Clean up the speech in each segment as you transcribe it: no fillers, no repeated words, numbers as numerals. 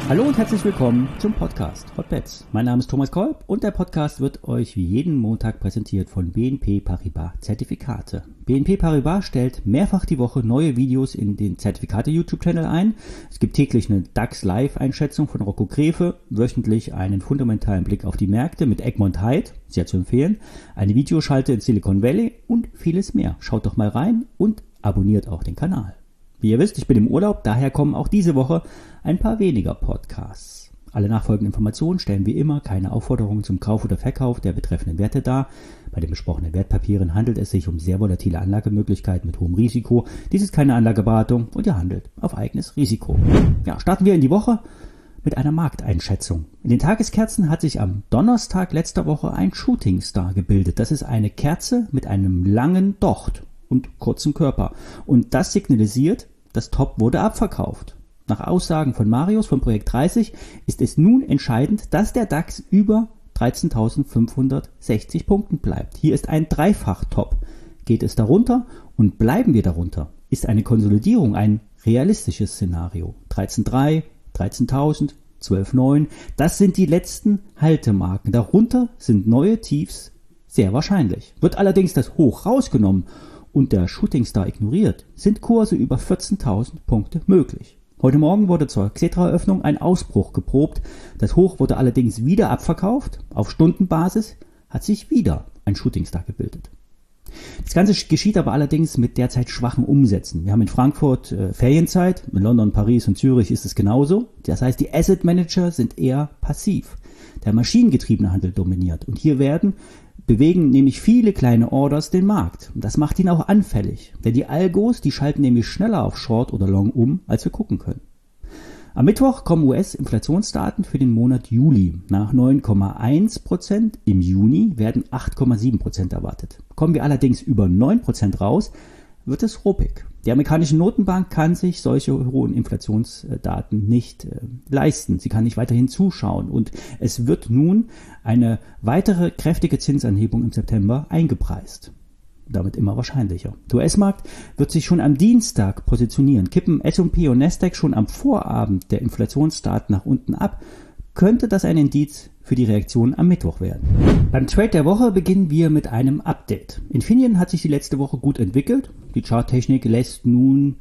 Hallo und herzlich willkommen zum Podcast Hotbets. Mein Name ist Thomas Kolb und der Podcast wird euch wie jeden Montag präsentiert von BNP Paribas Zertifikate. BNP Paribas stellt mehrfach die Woche neue Videos in den Zertifikate-YouTube-Channel ein. Es gibt täglich eine DAX-Live-Einschätzung von Rocco Grefe, wöchentlich einen fundamentalen Blick auf die Märkte mit Egmont Heid, sehr zu empfehlen, eine Videoschalte in Silicon Valley und vieles mehr. Schaut doch mal rein und abonniert auch den Kanal. Wie ihr wisst, ich bin im Urlaub, daher kommen auch diese Woche ein paar weniger Podcasts. Alle nachfolgenden Informationen stellen wie immer keine Aufforderung zum Kauf oder Verkauf der betreffenden Werte dar. Bei den besprochenen Wertpapieren handelt es sich um sehr volatile Anlagemöglichkeiten mit hohem Risiko. Dies ist keine Anlageberatung und ihr handelt auf eigenes Risiko. Ja, starten wir in die Woche mit einer Markteinschätzung. In den Tageskerzen hat sich am Donnerstag letzter Woche ein Shooting Star gebildet. Das ist eine Kerze mit einem langen Docht und kurzem Körper. Und das signalisiert, das Top wurde abverkauft. Nach Aussagen von Marius vom Projekt 30 ist es nun entscheidend, dass der DAX über 13.560 Punkten bleibt. Hier ist ein Dreifach-Top. Geht es darunter und bleiben wir darunter, ist eine Konsolidierung ein realistisches Szenario. 13.3, 13.000, 12.9, das sind die letzten Haltemarken. Darunter sind neue Tiefs sehr wahrscheinlich. Wird allerdings das Hoch rausgenommen und der Shooting Star ignoriert, sind Kurse über 14.000 Punkte möglich. Heute Morgen wurde zur Xetra-Eröffnung ein Ausbruch geprobt. Das Hoch wurde allerdings wieder abverkauft. Auf Stundenbasis hat sich wieder ein Shooting Star gebildet. Das Ganze geschieht aber allerdings mit derzeit schwachen Umsätzen. Wir haben in Frankfurt Ferienzeit, in London, Paris und Zürich ist es genauso. Das heißt, die Asset Manager sind eher passiv. Der maschinengetriebene Handel dominiert und hier bewegen nämlich viele kleine Orders den Markt. Und das macht ihn auch anfällig. Denn die Algos, die schalten nämlich schneller auf Short oder Long um, als wir gucken können. Am Mittwoch kommen US-Inflationsdaten für den Monat Juli. Nach 9,1% im Juni werden 8,7% erwartet. Kommen wir allerdings über 9% raus, wird es ruppig. Die amerikanische Notenbank kann sich solche hohen Inflationsdaten nicht leisten. Sie kann nicht weiterhin zuschauen und es wird nun eine weitere kräftige Zinsanhebung im September eingepreist. Damit immer wahrscheinlicher. Der US-Markt wird sich schon am Dienstag positionieren. Kippen S&P und Nasdaq schon am Vorabend der Inflationsdaten nach unten ab, könnte das ein Indiz für die Reaktion am Mittwoch werden. Beim Trade der Woche beginnen wir mit einem Update. Infineon hat sich die letzte Woche gut entwickelt. Die Charttechnik lässt nun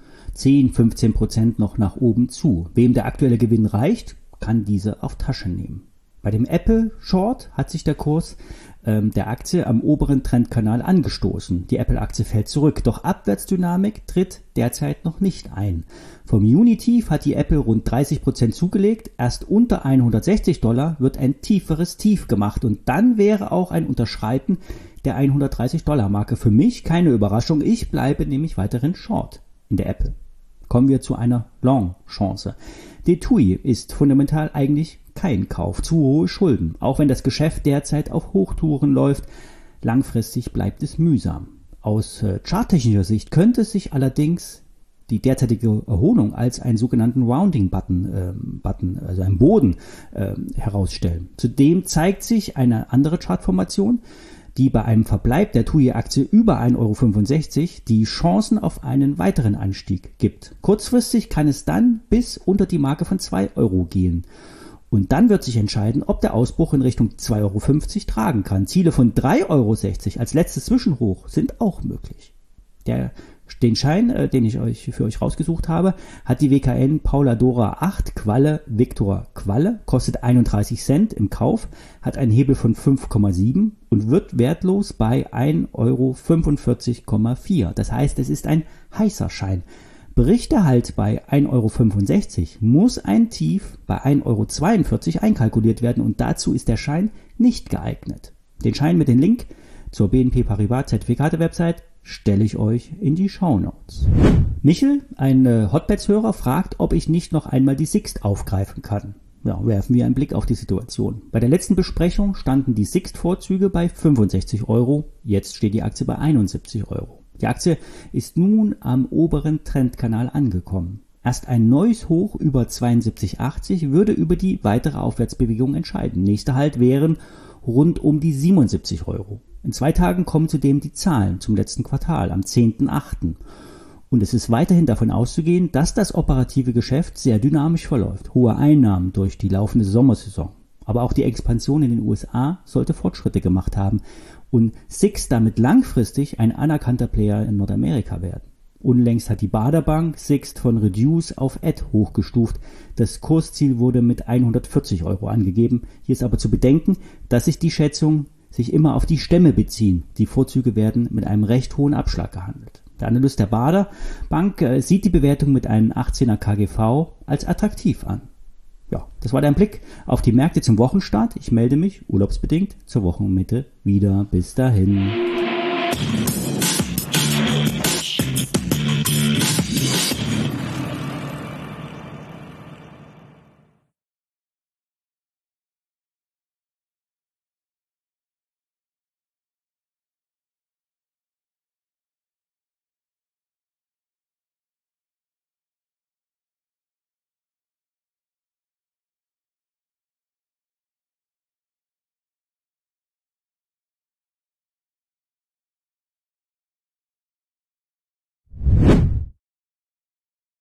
10-15% noch nach oben zu. Wem der aktuelle Gewinn reicht, kann diese auf Tasche nehmen. Bei dem Apple Short hat sich der Kurs der Aktie am oberen Trendkanal angestoßen. Die Apple-Aktie fällt zurück, doch Abwärtsdynamik tritt derzeit noch nicht ein. Vom Juni-Tief hat die Apple rund 30% zugelegt. Erst unter $160 wird ein tieferes Tief gemacht und dann wäre auch ein Unterschreiten der $130-Marke für mich keine Überraschung. Ich bleibe nämlich weiterhin Short in der Apple. Kommen wir zu einer Long-Chance. Die TUI ist fundamental eigentlich kein Kauf, zu hohe Schulden. Auch wenn das Geschäft derzeit auf Hochtouren läuft, langfristig bleibt es mühsam. Aus charttechnischer Sicht könnte es sich allerdings die derzeitige Erholung als einen sogenannten Rounding-Button, also einen Boden, herausstellen. Zudem zeigt sich eine andere Chartformation, die bei einem Verbleib der TUI-Aktie über 1,65 € die Chancen auf einen weiteren Anstieg gibt. Kurzfristig kann es dann bis unter die Marke von 2 € gehen. Und dann wird sich entscheiden, ob der Ausbruch in Richtung 2,50 € tragen kann. Ziele von 3,60 € als letztes Zwischenhoch sind auch möglich. Den Schein, den ich für euch rausgesucht habe, hat die WKN Paula Dora 8 Qualle Viktor Qualle, kostet 31 Cent im Kauf, hat einen Hebel von 5,7 und wird wertlos bei 1,45,4 €. Das heißt, es ist ein heißer Schein. Bricht er halt bei 1,65 € muss ein Tief bei 1,42 € einkalkuliert werden und dazu ist der Schein nicht geeignet. Den Schein mit dem Link zur BNP Paribas Zertifikate-Website stelle ich euch in die Shownotes. Michel, ein Hotbets-Hörer, fragt, ob ich nicht noch einmal die Sixt aufgreifen kann. Ja, werfen wir einen Blick auf die Situation. Bei der letzten Besprechung standen die Sixt-Vorzüge bei 65 €, jetzt steht die Aktie bei 71 €. Die Aktie ist nun am oberen Trendkanal angekommen. Erst ein neues Hoch über 72,80 würde über die weitere Aufwärtsbewegung entscheiden. Nächster Halt wären rund um die 77 €. In 2 Tagen kommen zudem die Zahlen zum letzten Quartal am 10.8. Und es ist weiterhin davon auszugehen, dass das operative Geschäft sehr dynamisch verläuft. Hohe Einnahmen durch die laufende Sommersaison. Aber auch die Expansion in den USA sollte Fortschritte gemacht haben und SIX damit langfristig ein anerkannter Player in Nordamerika werden. Unlängst hat die Baderbank SIX von Reduce auf Add hochgestuft. Das Kursziel wurde mit 140 € angegeben. Hier ist aber zu bedenken, dass sich die Schätzungen immer auf die Stämme beziehen. Die Vorzüge werden mit einem recht hohen Abschlag gehandelt. Der Analyst der Baderbank sieht die Bewertung mit einem 18er KGV als attraktiv an. Ja, das war dein Blick auf die Märkte zum Wochenstart. Ich melde mich urlaubsbedingt zur Wochenmitte wieder. Bis dahin.